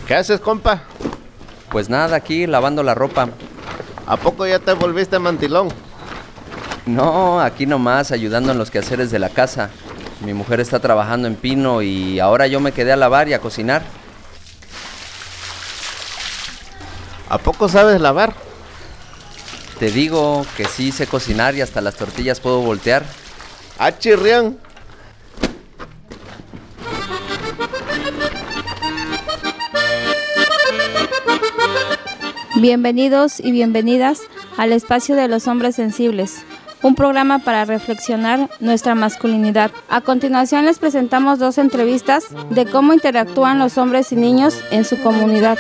¿Qué haces, compa? Pues nada, aquí lavando la ropa. ¿A poco ya te volviste mantilón? No, aquí nomás ayudando en los quehaceres de la casa. Mi mujer está trabajando en pino y ahora yo me quedé a lavar y a cocinar. ¿A poco sabes lavar? Te digo que sí sé cocinar y hasta las tortillas puedo voltear. ¡Ah, chirrión! Bienvenidos y bienvenidas al espacio de los hombres sensibles, un programa para reflexionar nuestra masculinidad. A continuación les presentamos 2 entrevistas de cómo interactúan los hombres y niños en su comunidad.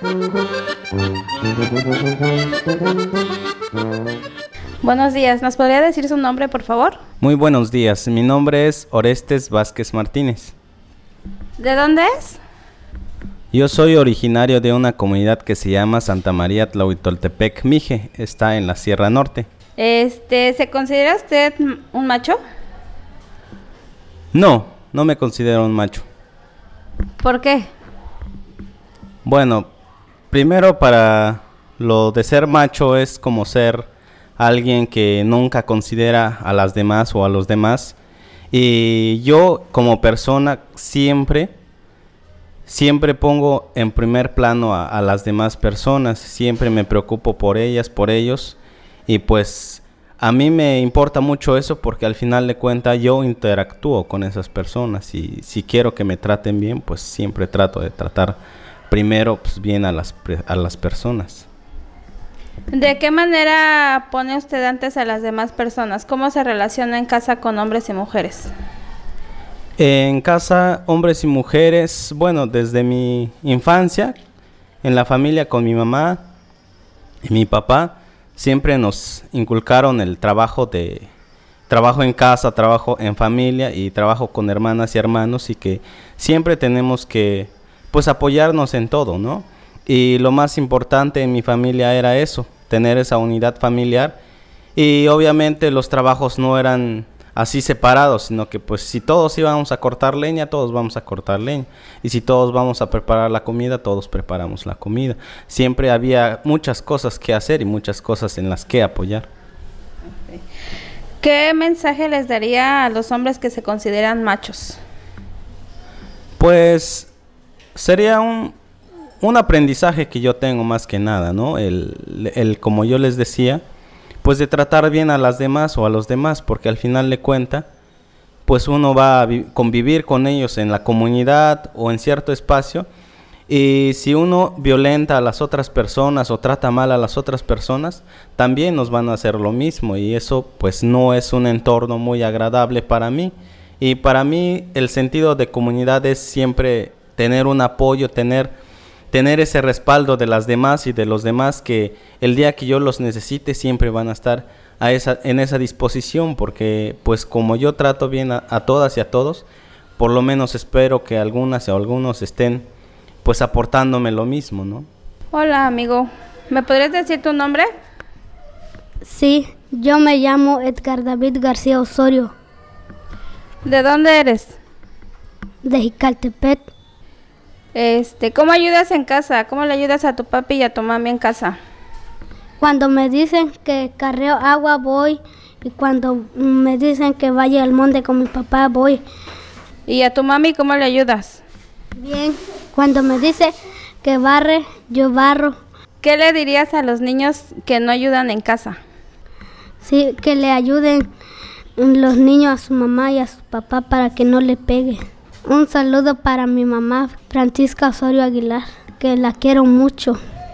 Buenos días, ¿nos podría decir su nombre, por favor? Muy buenos días, mi nombre es Orestes Vázquez Martínez. ¿De dónde es? Yo soy originario de una comunidad que se llama Santa María Tlahuitoltepec, Mije, está en la Sierra Norte. ¿Se considera usted un macho? No me considero un macho. ¿Por qué? Bueno, primero para lo de ser macho es como ser alguien que nunca considera a las demás o a los demás. Y yo como persona siempre pongo en primer plano a las demás personas, siempre me preocupo por ellas, por ellos, y pues a mí me importa mucho eso porque al final de cuentas yo interactúo con esas personas y si quiero que me traten bien, pues siempre trato de tratar primero pues, bien a las personas. ¿De qué manera pone usted antes a las demás personas? ¿Cómo se relaciona en casa con hombres y mujeres? En casa, hombres y mujeres, bueno, desde mi infancia, en la familia con mi mamá y mi papá, siempre nos inculcaron el trabajo en casa, trabajo en familia y trabajo con hermanas y hermanos y que siempre tenemos que, pues, apoyarnos en todo, ¿no? Y lo más importante en mi familia era eso, tener esa unidad familiar y obviamente los trabajos no eran así separados, sino que pues si todos íbamos a cortar leña, todos vamos a cortar leña. Y si todos vamos a preparar la comida, todos preparamos la comida. Siempre había muchas cosas que hacer y muchas cosas en las que apoyar. Okay. ¿Qué mensaje les daría a los hombres que se consideran machos? Pues sería un aprendizaje que yo tengo más que nada, ¿no? El como yo les decía, pues de tratar bien a las demás o a los demás, porque al final de cuentas, pues uno va a convivir con ellos en la comunidad o en cierto espacio, y si uno violenta a las otras personas o trata mal a las otras personas, también nos van a hacer lo mismo, y eso pues no es un entorno muy agradable para mí. Y para mí el sentido de comunidad es siempre tener un apoyo, tener ese respaldo de las demás y de los demás que el día que yo los necesite siempre van a estar en esa disposición, porque pues como yo trato bien a todas y a todos, por lo menos espero que algunas o algunos estén pues aportándome lo mismo, ¿no? Hola, amigo, ¿me podrías decir tu nombre? Sí, yo me llamo Edgar David García Osorio. ¿De dónde eres? De Jicaltepec. ¿Cómo ayudas en casa? ¿Cómo le ayudas a tu papi y a tu mami en casa? Cuando me dicen que carreo agua voy, y cuando me dicen que vaya al monte con mi papá voy. ¿Y a tu mami cómo le ayudas? Bien, cuando me dice que barre, yo barro. ¿Qué le dirías a los niños que no ayudan en casa? Sí, que le ayuden los niños a su mamá y a su papá para que no le pegue. Un saludo para mi mamá, Francisca Osorio Aguilar, que la quiero mucho.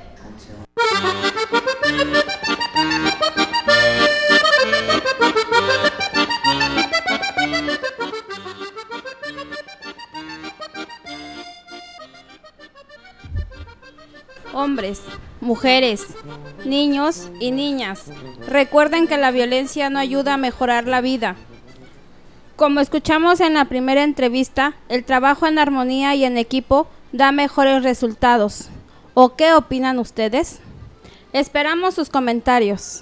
Hombres, mujeres, niños y niñas, recuerden que la violencia no ayuda a mejorar la vida. Como escuchamos en la primera entrevista, el trabajo en armonía y en equipo da mejores resultados. ¿O qué opinan ustedes? Esperamos sus comentarios.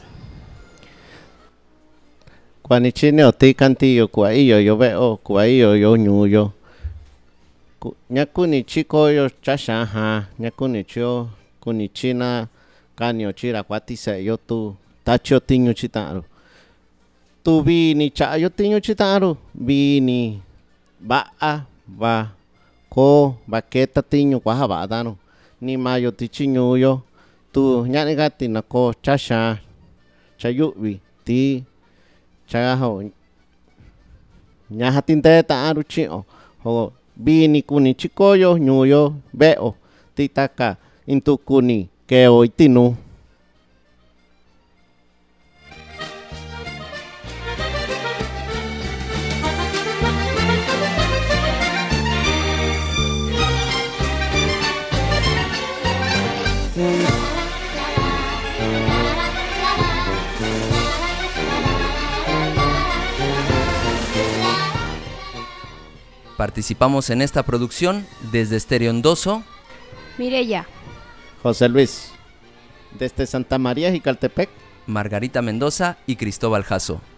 Cuanichine o ti cantillo cuaillo yo veo cuaillo yo ñuyo. Ñakuni chico yo chashaja, ñakuni chio, kuni china, canio chira cuatise yo tu tacho tiño chitaro. Tu vini cha yo tiño chitaro, vini ba'a va ko vaqueta tiño cuaja badano. Ni mayo tichiño yo, tu ñani gati na ko chasha, chayubi, ti chagajo. Ñaja tinteta aru chio, ho vini kuni chikoyo ñuyo veo titaka intu kuni keo itinu. Participamos en esta producción desde Estereondoso, Mireya, José Luis, desde Santa María Jicaltepec. Margarita Mendoza y Cristóbal Jasso.